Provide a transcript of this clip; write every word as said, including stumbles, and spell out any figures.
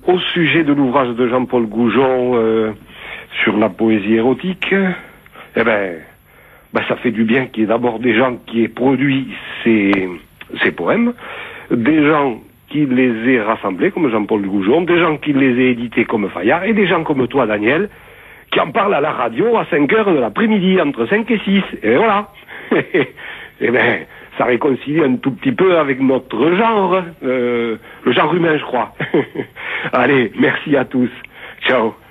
au sujet de l'ouvrage de Jean-Paul Goujon euh, sur la poésie érotique, eh ben, ben, ça fait du bien qu'il y ait d'abord des gens qui aient produit ces, ces poèmes, des gens qui les aient rassemblés comme Jean-Paul Goujon, des gens qui les aient édités comme Fayard, et des gens comme toi, Daniel, qui en parlent à la radio à cinq heures de l'après-midi, entre cinq et six. Et voilà. Eh ben, ça réconcilie un tout petit peu avec notre genre, euh, le genre humain, je crois. Allez, merci à tous. Ciao.